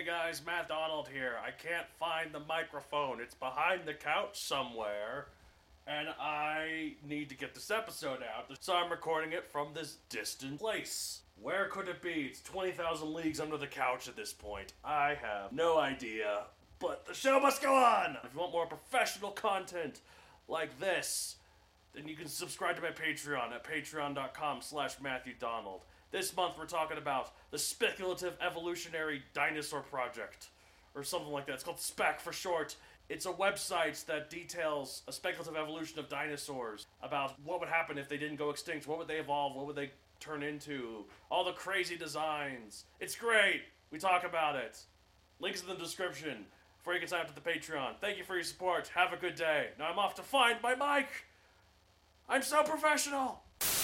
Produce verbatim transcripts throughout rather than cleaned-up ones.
Hey guys, Matt Donald here. I can't find the microphone. It's behind the couch somewhere, and I need to get this episode out, so I'm recording it from this distant place. Where could it be? It's twenty thousand leagues under the couch at this point. I have no idea, but the show must go on! If you want more professional content like this, then you can subscribe to my Patreon at patreon.com slash Matthew Donald. This month we're talking about the Speculative Evolutionary Dinosaur Project, or something like that. It's called SPEC for short. It's a website that details a speculative evolution of dinosaurs, about what would happen if they didn't go extinct, what would they evolve, what would they turn into, all the crazy designs. It's great. We talk about it. Links in the description before you can sign up to the Patreon. Thank you for your support. Have a good day. Now I'm off to find my mic. I'm so professional.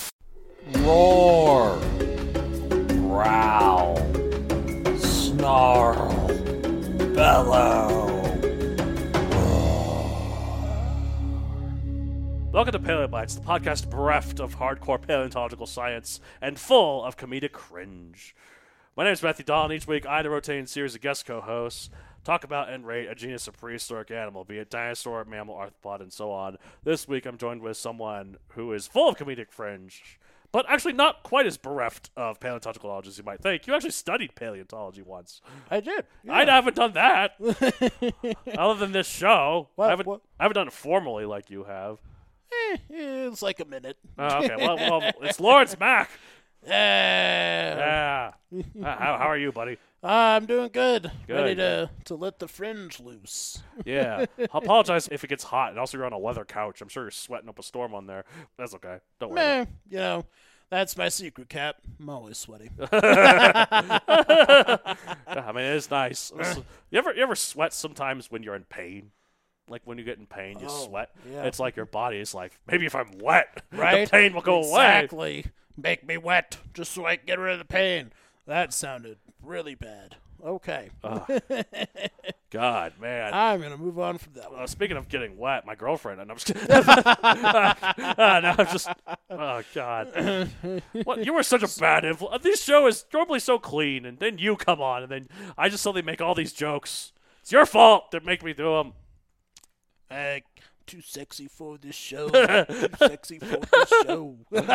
Roar, growl, snarl, bellow. Welcome to Paleobites, the podcast bereft of hardcore paleontological science and full of comedic cringe. My name is Matthew Donald. Each week, I and a rotating series of guest co-hosts talk about and rate a genus of prehistoric animal, be it dinosaur, mammal, arthropod, and so on. This week, I'm joined with someone who is full of comedic fringe, but actually not quite as bereft of paleontological knowledge as you might think. You actually studied paleontology once. I did. Yeah. I haven't done that. Other than this show. What, I, haven't, what? I haven't done it formally like you have. Eh, it's like a minute. Oh, okay, well, well, it's Lawrence Mack. Yeah. Yeah. uh, how, how are you, buddy? I'm doing good. Good. Ready to, to let the fringe loose. Yeah. I apologize if it gets hot, and also you're on a leather couch. I'm sure you're sweating up a storm on there. That's okay. Don't worry. Meh, you know, that's my secret, Cap. I'm always sweaty. I mean, it is nice. You ever you ever sweat sometimes when you're in pain? Like when you get in pain, you Oh, sweat. yeah. It's like your body is like, maybe if I'm wet, Right? the pain will go away. Exactly. Make me wet, just so I can get rid of the pain. That sounded really bad. Okay. God, man. I'm going to move on from that Uh, one. speaking of getting wet, my girlfriend, and I'm just, uh, no, I'm just, oh God, what, you were such a bad influence. This show is normally so clean, and then you come on, and then I just suddenly make all these jokes. It's your fault that make me do them. Hey, too sexy for this show. Too sexy for this show.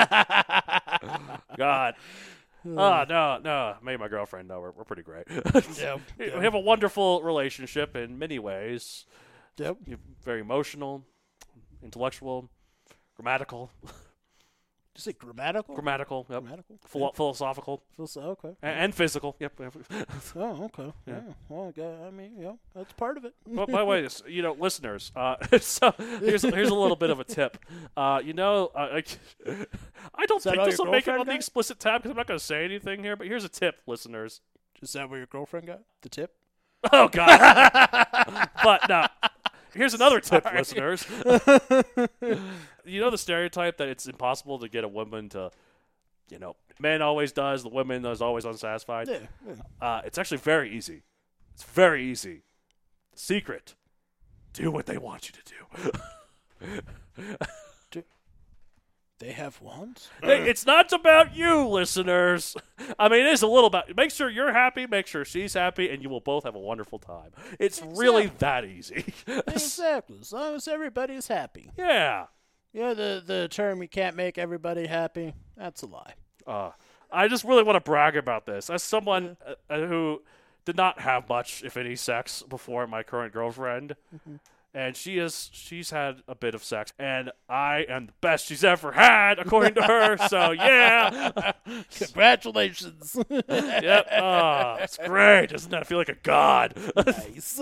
God. Oh, no, no. Me and my girlfriend, no, we're, we're pretty great. Yep, We yep. have a wonderful relationship in many ways. Yep. You're very emotional, intellectual, grammatical, Is it grammatical? grammatical, yep. Grammatical? Philo- philosophical, Feels so, okay. and, and physical. Yep. Oh, okay. Yeah. Yeah. Well, I gu- I mean, yeah, that's part of it. But by the way, s- you know, listeners, uh, so here's here's a little bit of a tip. Uh, you know, uh, I, I don't Is that think all this your will make it girlfriend on the got? explicit tab because I'm not going to say anything here. But here's a tip, listeners. Is that where your girlfriend got the tip? Oh God! But no. Here's another tip, Sorry. listeners. You know the stereotype that it's impossible to get a woman to, you know, man always does, the woman is always unsatisfied. Yeah. yeah. Uh, it's actually very easy. It's very easy. The secret: do what they want you to do. They have wands? Hey, it's not about you, listeners. I mean, it is a little about. Make sure you're happy. Make sure she's happy, and you will both have a wonderful time. It's really that easy. Exactly. As long as everybody's happy. Yeah. You know, the, the term you can't make everybody happy, that's a lie. Uh, I just really want to brag about this. As someone uh, who did not have much, if any, sex before my current girlfriend, Mm-hmm. and she is she's had a bit of sex, and I am the best she's ever had, according to her. So yeah, Congratulations. yep, uh, it's great. Doesn't that feel like a god? Nice.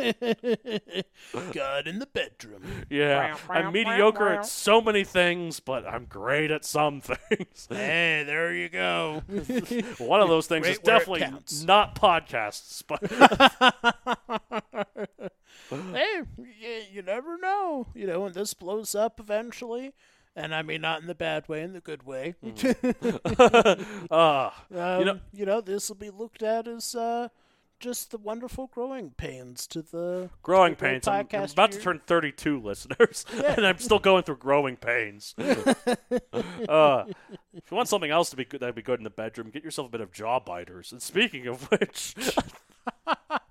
God in the bedroom. Yeah, I'm mediocre at so many things, but I'm great at some things. Hey, there you go. One of those things is Great where it definitely counts. not podcasts, but. Hey, you, you never know. You know, when this blows up eventually, and I mean not in the bad way, in the good way. uh, um, you know, you know, this will be looked at as uh, just the wonderful growing pains to the growing to the pains. I'm, I'm podcast about to year. turn thirty-two, listeners, and I'm still going through growing pains. uh, if you want something else to be good, that'd be good in the bedroom, get yourself a bit of jaw biters. And speaking of which,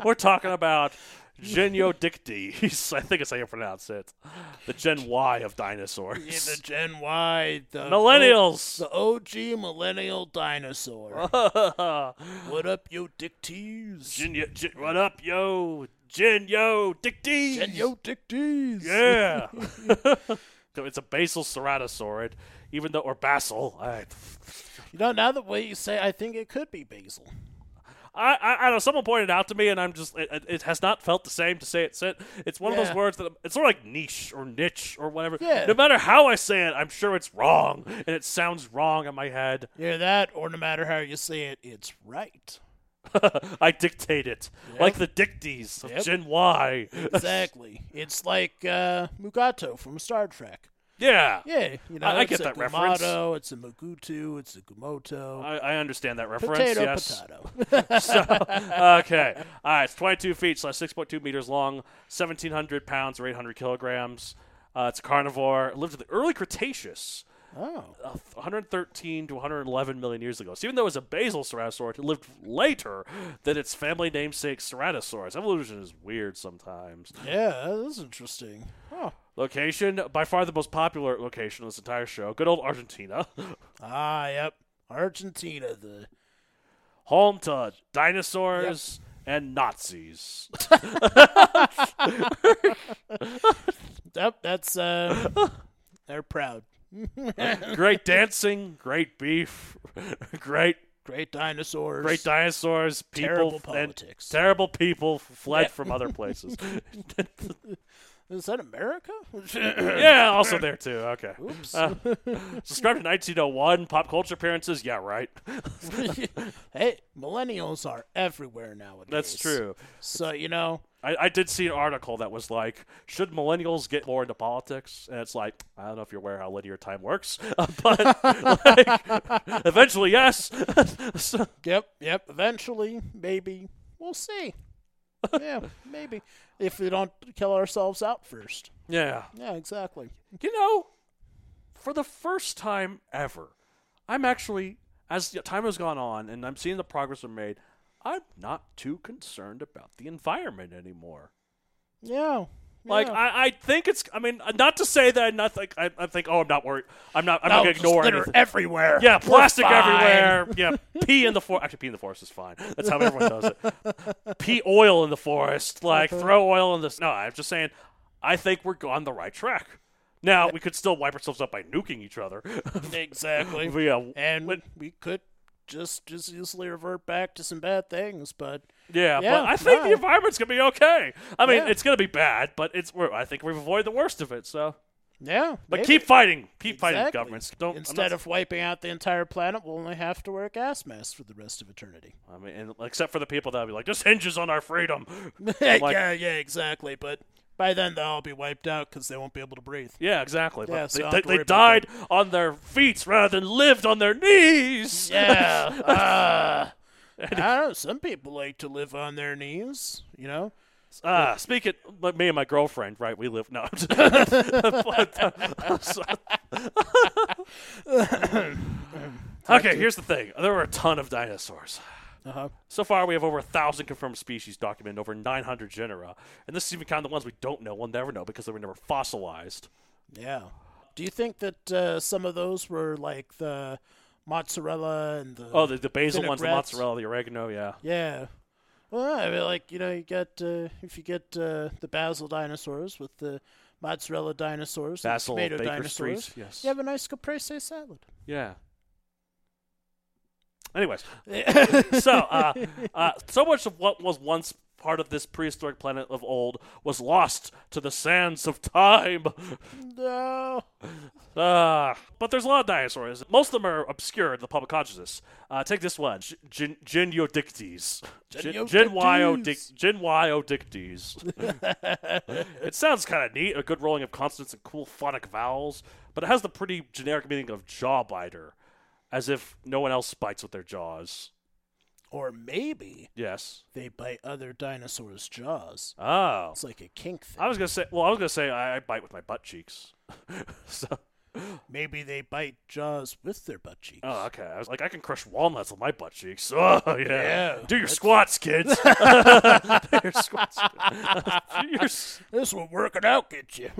We're talking about Geniodictes. I think it's how you pronounce it. The Gen Y of dinosaurs. Yeah, the Gen Y, the Millennials. O, the O G millennial dinosaur. What up, yo, Dicties? Genio, Gen, what up, yo? Geniodictes. Geniodictes. Yeah. It's a basal ceratosaurid, even though, or basal. I, You know, now the way you say, I think it could be basil. I, I, I don't know. Someone pointed out to me, and I'm just. It, it has not felt the same to say it. Sit. It's one of Yeah. those words that it's sort of like niche or niche or whatever. Yeah. No matter how I say it, I'm sure it's wrong, and it sounds wrong in my head. Either that, or no matter how you say it, it's right. I dictate it Yep. like the Dicties of Yep. Gen Y. Exactly. It's like uh, Mugato from Star Trek. Yeah. Yeah, you know, I- I it's get a that reference. Gumato, it's a Mugutu, it's a Gumoto. I, I understand that reference. Potato, yes. potato. So, okay. All right. It's twenty-two feet slash six point two meters long, seventeen hundred pounds or eight hundred kilograms. Uh, it's a carnivore. It lived in the early Cretaceous, Oh. uh, one hundred thirteen to one hundred eleven million years ago. So even though it was a basal ceratosaurid, it lived later than its family namesake Ceratosaurus. Evolution is weird sometimes. Yeah, that is interesting. Oh. Location, by far the most popular location of this entire show. Good old Argentina. Ah, yep. Argentina, the Home to dinosaurs and Nazis. Yep, that's uh they're proud. Great dancing, great beef, great Great dinosaurs. great dinosaurs, people Terrible and politics. terrible people fled Yeah. from other places. Is that America? Yeah, also there too. Okay. Oops. Uh, subscribed in nineteen oh one. Pop culture appearances. Yeah, right. Hey, millennials are everywhere nowadays. That's true. So, you know, I, I did see an article that was like, should millennials get more into politics? And it's like, I don't know if you're aware how linear time works, uh, but like, eventually, yes. So- yep, yep, eventually, maybe. We'll see. Yeah, maybe. If we don't kill ourselves out first. yeah. Yeah, exactly. You know, for the first time ever, I'm actually, as the time has gone on and I'm seeing the progress we've made, I'm not too concerned about the environment anymore. Yeah. Like, yeah. I, I think it's, I mean, not to say that I not think, I, I think, oh, I'm not worried. I'm not, I'm No, not going to just ignore litter anything. everywhere. Yeah, We're plastic fine. everywhere. Yeah, pee in the forest. Actually, pee in the forest is fine. That's how everyone does it. Pee oil in the forest. Like, throw oil in this. No, I'm just saying, I think we're on the right track. Now, we could still wipe ourselves up by nuking each other. Exactly. yeah, And but- we could just just easily revert back to some bad things, but yeah, Yeah, but I think no. the environment's going to be okay. I mean, Yeah. it's going to be bad, but it's. We're, I think we've avoided the worst of it, so. yeah. But maybe. keep fighting. Keep fighting Exactly. governments. Don't, I'm Instead not- of wiping out the entire planet, we'll only have to wear gas masks for the rest of eternity. I mean, and, except for the people that will be like, this hinges on our freedom. like- yeah, yeah, exactly. But by then they'll all be wiped out because they won't be able to breathe. Yeah, exactly. Yeah, But so they, I don't they, have to they worry about died on their feet rather than lived on their knees. Yeah. uh, I don't know. Some people like to live on their knees, you know? Ah, speaking, like me and my girlfriend, right? We live no. But, uh, so- okay, here's the thing. There were a ton of dinosaurs. Uh-huh. So far, we have over a thousand confirmed species documented, over nine hundred genera, and this is even counting the ones we don't know. We'll never know because they were never fossilized. Yeah. Do you think that uh, some of those were like the mozzarella and the... Oh, the, the basil ones, the Vinaigrettes. mozzarella, the oregano, yeah. Yeah. Well, I mean, like, you know, you get, uh, if you get uh, the basil dinosaurs with the mozzarella dinosaurs, the Basil, tomato Baker dinosaurs, Street, yes. you have a nice caprese salad. Yeah. Anyways, so uh, uh, so much of what was once part of this prehistoric planet of old was lost to the sands of time. No. Uh, but there's a lot of dinosaurs. Most of them are obscure in the public consciousness. Uh, take this one, Gen- Geniodictes. Gen- Genyo-dic- Genyo-dictes. It sounds kind of neat, a good rolling of consonants and cool phonic vowels, but it has the pretty generic meaning of jaw biter, as if no one else bites with their jaws. Or maybe Yes. they bite other dinosaurs' jaws. Oh. It's like a kink thing. I was gonna say. Well, I was gonna say I, I bite with my butt cheeks. so Maybe they bite jaws with their butt cheeks. Oh, okay. I was like, I can crush walnuts with my butt cheeks. Oh, yeah. Yeah, Do your that's- squats, kids. Do your squats. Do your s- This will work it out, get you.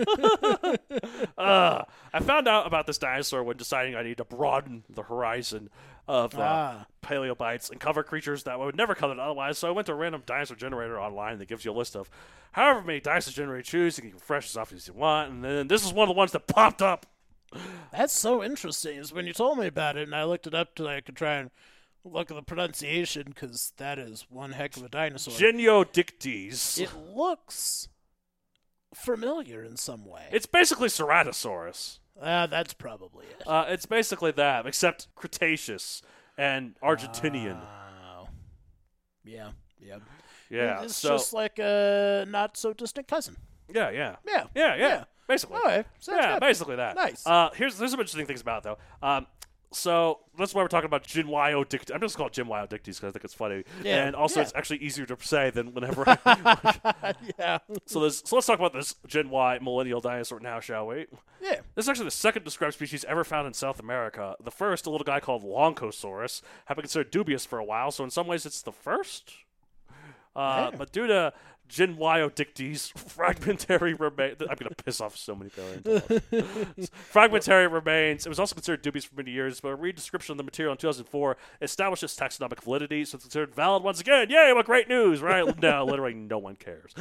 uh, I found out about this dinosaur when deciding I need to broaden the horizon of uh, Ah. paleobites and cover creatures that would never cover it otherwise. So I went to a random dinosaur generator online that gives you a list of however many dinosaur generators you choose. You can refresh as often as you want. And then this is one of the ones that popped up. That's so interesting. Is when you told me about it, and I looked it up so I could try and look at the pronunciation, because that is one heck of a dinosaur. Geniodictes. It looks familiar in some way. It's basically Ceratosaurus. Ah, that's probably it. Uh, it's basically that, except Cretaceous and Argentinian. Oh. Yeah, yeah. yeah, It's so just like a not so distant cousin. yeah, yeah, Yeah. yeah, yeah, Yeah. basically. Okay. Sounds yeah, good. basically that. Nice. Uh, here's there's some interesting things about it, though. Um, so that's why we're talking about Geniodictes. I'm just called Geniodictes because I think it's funny, Yeah, and also yeah. it's actually easier to say than whenever. I, yeah. so there's, so let's talk about this Gen Y millennial dinosaur now, shall we? Yeah. This is actually the second described species ever found in South America. The first, a little guy called Longosaurus, had been considered dubious for a while, so in some ways it's the first. Uh, Yeah. But due to Geniodictes fragmentary remains, I'm going to piss off so many paleontologists. Fragmentary remains. It was also considered dubious for many years, but a redescription of the material in two thousand four established its taxonomic validity, so it's considered valid once again. Yay, what great news, right? No, literally no one cares.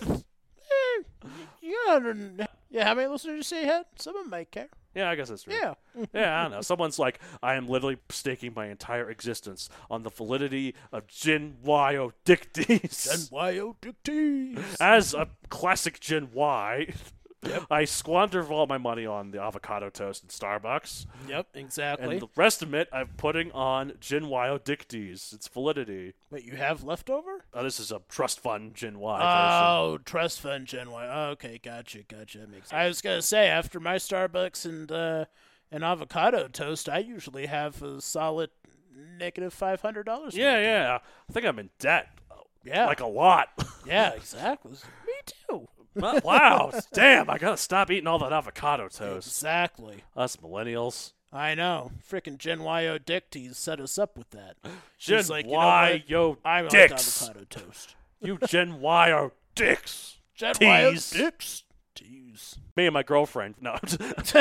Yeah. Yeah. How many listeners did you say you had? Someone might care. Yeah, I guess that's true. Yeah. Yeah, I don't know. Someone's like, I am literally staking my entire existence on the validity of Geniodictes. Geniodictes. As a classic Gen Y, I squander all my money on the avocado toast in Starbucks, Yep. Exactly. and the rest of it I'm putting on Geniodictes. Its validity. What you have left over? Oh, this is a trust fund Gen Y version. Oh, trust fund Gen Y. Okay, gotcha, gotcha. That makes sense. I was gonna say, after my Starbucks and uh, an avocado toast, I usually have a solid negative five hundred dollars. Yeah, yeah. I think I'm in debt. yeah, Like a lot. yeah, exactly. Me too. Wow. Damn, I gotta stop eating all that avocado toast. Exactly. Us millennials. I know. Frickin' Geniodictes set us up with that. Gen He's like, you know Y, what? yo, I like dicks. avocado toast. You Gen Y are dicks. Geniodictes. Tease. Tease. Me and my girlfriend. No. I'm just-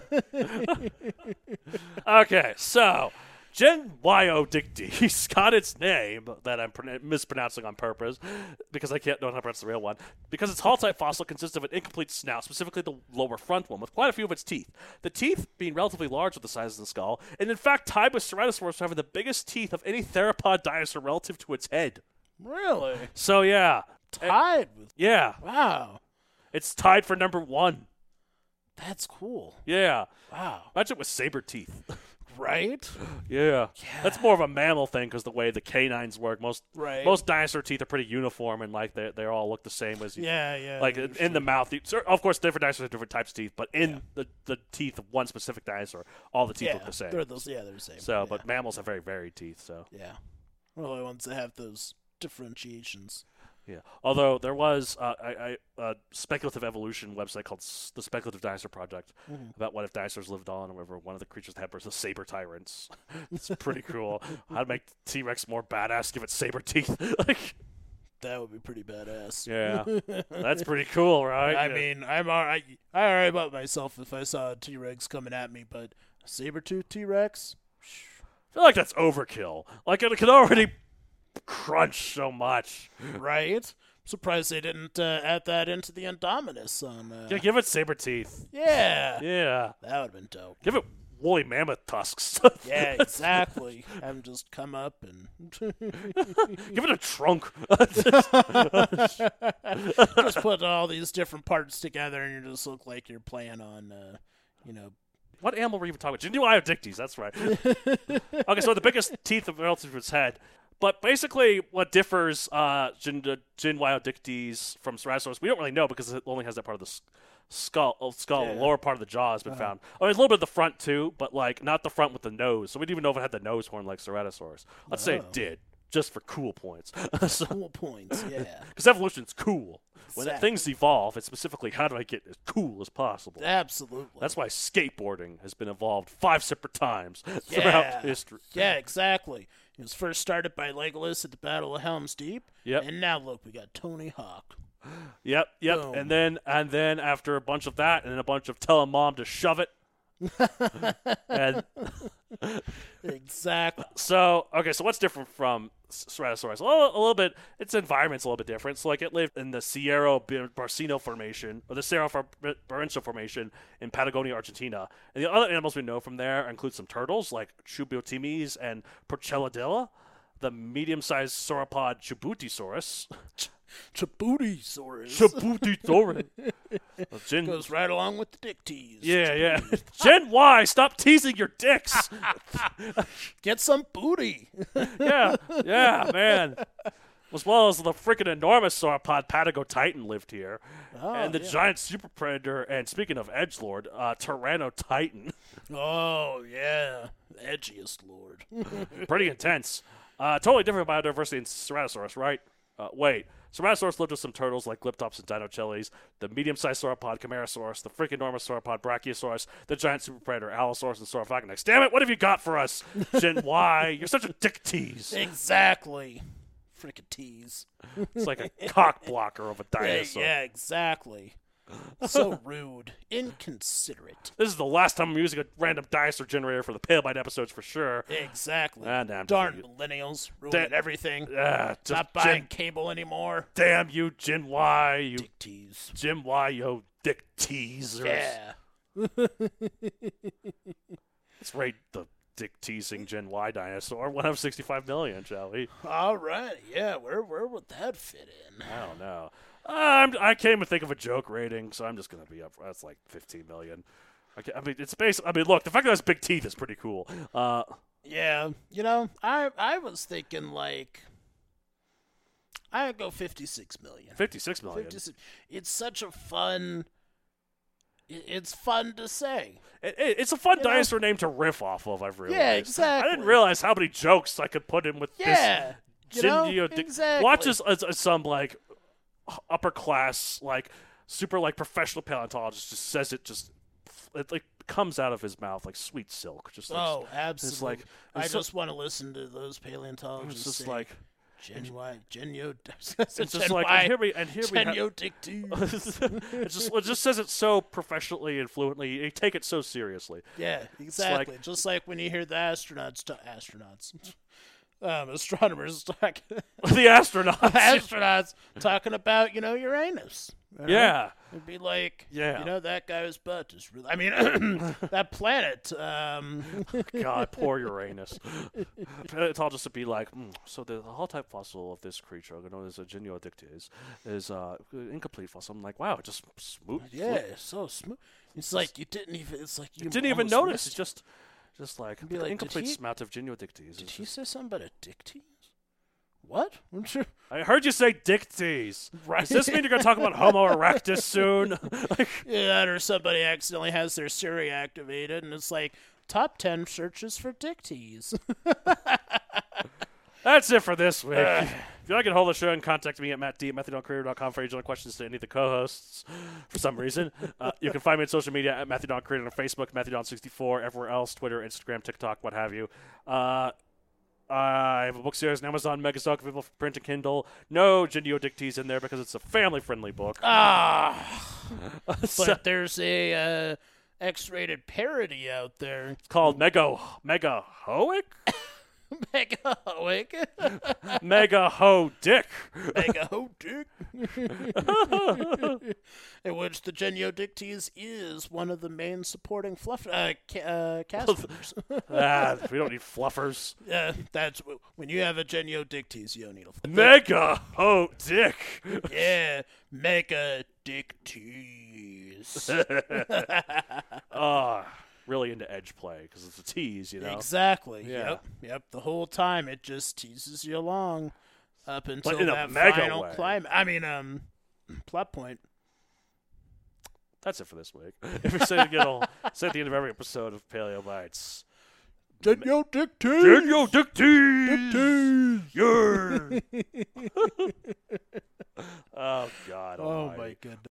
okay, so Geniodictes got its name that I'm pron- mispronouncing on purpose because I can't know how to pronounce the real one. Because its Hall-type fossil consists of an incomplete snout, specifically the lower front one, with quite a few of its teeth. The teeth being relatively large with the size of the skull, and in fact tied with Ceratosaurus having the biggest teeth of any theropod dinosaur relative to its head. Really? So yeah, Tied with. yeah, Wow. it's tied for number one. That's cool. Yeah, Wow. imagine it with saber teeth. Right? Yeah. That's more of a mammal thing because the way the canines work. Most Right. most dinosaur teeth are pretty uniform and like they they all look the same as you. Yeah, yeah. Like in, in the mouth, you, cer- of course, different dinosaurs have different types of teeth, but in Yeah. the, the teeth of one specific dinosaur, all the teeth yeah, look the same. They're those, yeah, they're the same. So, yeah. but mammals have very varied teeth. So, Yeah. We're the only ones that have those differentiations. yeah. Although there was uh, I, I, a speculative evolution website called S- the Speculative Dinosaur Project Mhm. about what if dinosaurs lived on, or whatever. One of the creatures that had was the saber tyrants. It's pretty cool. How to make T Rex more badass? Give it saber teeth. Like. That would be pretty badass. Yeah, that's pretty cool, right? I Yeah. mean, I'm alright. I already about myself if I saw a T Rex coming at me, but a saber-tooth T Rex? I feel like that's overkill. Like it could already crunch so much. Right? Surprised they didn't uh, add that into the Indominus on. Uh, Yeah, give it saber teeth. yeah. Yeah, That would have been dope. give it woolly mammoth tusks. Yeah, exactly. Have them just come up and Give it a trunk. just put all these different parts together, and you just look like you're playing on, uh, you know. What animal were you even talking about? Geniodictes, that's right. Okay, so the biggest teeth of relative to its head. But basically, what differs uh, Gen- Geniodictes from Ceratosaurus, we don't really know because it only has that part of the s- skull. uh, skull. Yeah. The lower part of the jaw has been Uh-huh. found. Oh, there's a little bit of the front too, but like not the front with the nose. So we didn't even know if it had the nose horn like Ceratosaurus. Let's say Oh. it did. just for cool points. so, Cool points, yeah. Because evolution's cool. When Exactly. things evolve, it's specifically how do I get as cool as possible. Absolutely. That's why skateboarding has been evolved five separate times yeah. throughout history. Yeah, exactly. It was first started by Legolas at the Battle of Helm's Deep. Yep. And now look, we got Tony Hawk. Yep, yep. Boom. And then and then after a bunch of that and then a bunch of telling mom to shove it. and Exactly. so, okay, so what's different from Ceratosaurus? Well, a little bit, its environment's a little bit different. So, like, it lived in the Cerro Barcino Formation, or the Cerro Barcino Formation in Patagonia, Argentina. And the other animals we know from there include some turtles, like Chubiotimes and Porcelladilla, the medium-sized sauropod Chibutisaurus. Chibutisaurus. Chibutisaurus. Well, Gen- Goes right along with the dick tease. yeah, yeah. Gen Y, stop teasing your dicks. Get some booty. yeah, yeah, man. As well as the freaking enormous sauropod Patagotitan lived here. Oh, and the yeah. giant super predator, and speaking of edgelord, uh, Tyrannotitan. Oh, yeah. The edgiest lord. Pretty intense. Uh, totally different biodiversity in Ceratosaurus, right? Uh, wait. Ceratosaurus lived with some turtles like Glyptops and Dinocheles, the medium-sized sauropod Camarasaurus, the freaking enormous sauropod Brachiosaurus, the giant super predator Allosaurus, and Saurophagonex. Damn it, what have you got for us, Gen Y? You're such a dick tease. Exactly. Frickin' tease. It's like a cock blocker of a Yeah, dinosaur. yeah, exactly. So rude. Inconsiderate. This is the last time I'm using a random dinosaur generator for the Palebyte episodes for sure. Exactly. Ah, damn, Darn just- millennials. Ruining Da- everything. Ah, just Not buying Gen- cable anymore. damn you, Gen Y, you Dick tease. Gen Y, yo dick teasers. Yeah. Let's rate the dick teasing Gen Y dinosaur. One of sixty-five million, shall we? All right. Yeah, where where would that fit in? I don't know. Uh, I'm, I can't even think of a joke rating, so I'm just gonna be up. That's like fifteen million. I, ca- I mean, it's based. I mean, look, the fact that it has big teeth is pretty cool. Uh, Yeah, you know, I I was thinking like I'd go fifty-six million. fifty-six million. fifty-six. It's such a fun. it- It's fun to say. It, it, it's a fun You know? dinosaur name to riff off of. I've realized. Yeah, I exactly. didn't realize how many jokes I could put in with Yeah, this. you know, Gen- dick- exactly. Watch as, as, as some like upper class, like super like professional paleontologist just says it. Just it like comes out of his mouth like sweet silk. Just like, Oh, absolutely. It's like I it's so- just want to listen to those paleontologists. It's just say, like Gen Y, Genyo. it's just like and here we and here we have, Genyo Dick Tease. it just it just says it so professionally and fluently. You take it so seriously. Yeah, exactly. Just like when you hear the astronauts, ta- astronauts, um, astronomers talk, The astronauts. astronauts talking about, you know, Uranus. you know? Yeah. It'd be like, Yeah. you know, that guy's butt is really, I mean, that planet, um, God, poor Uranus. Paleontologists would be like, mm, so the, the whole type fossil of this creature, known as a Geniodictes, is uh, incomplete fossil. I'm like, wow, it just smooth. yeah, it's so smooth. It's like you didn't even, it's like you You didn't even almost notice. missed It's just, just like, be the like, did incomplete he- smout of Geniodictes. Did is he just- say something about a dick tease? What? I heard you say dicties. Right. Does this mean you're going to talk about Homo erectus soon? Like, Yeah, or somebody accidentally has their Siri activated, and it's like top ten searches for dick tease. that's it for this week. If you want to get a hold of the show, and contact me at matt d at methadone career dot com for any other questions to any of the co-hosts for some reason. Uh, you can find me on social media at methadone career on Facebook, methadone sixty-four, everywhere else, Twitter, Instagram, TikTok, what have you. Uh, I have a book series on Amazon, Megastock, available for print and Kindle. No Geniodictes in there because it's a family-friendly book. Ah, So- but there's a uh, X-rated parody out there. it's called Mega Mega Hoic? Mega Hoic. Mega Ho Dick. Mega Ho Dick. In which the Geniodictes is one of the main supporting fluff uh, ca- uh, cast members. Ah, we don't need fluffers. Yeah, that's when you have a Geniodictes, you don't need a fluff. Mega Ho Dick. Yeah, Mega Dick Tease. Ah, really into edge play because it's a tease, you know. Exactly. Yeah. Yep. Yep. The whole time it just teases you along up until in a that mega final way. climb. I mean, um, plot point. That's it for this week. If you say to get all, say at the end of every episode of Paleo Bites, Danielle Dick Tease. Danielle Dick Tease. Dick Tease. Yeah. Oh God. Oh almighty. my goodness.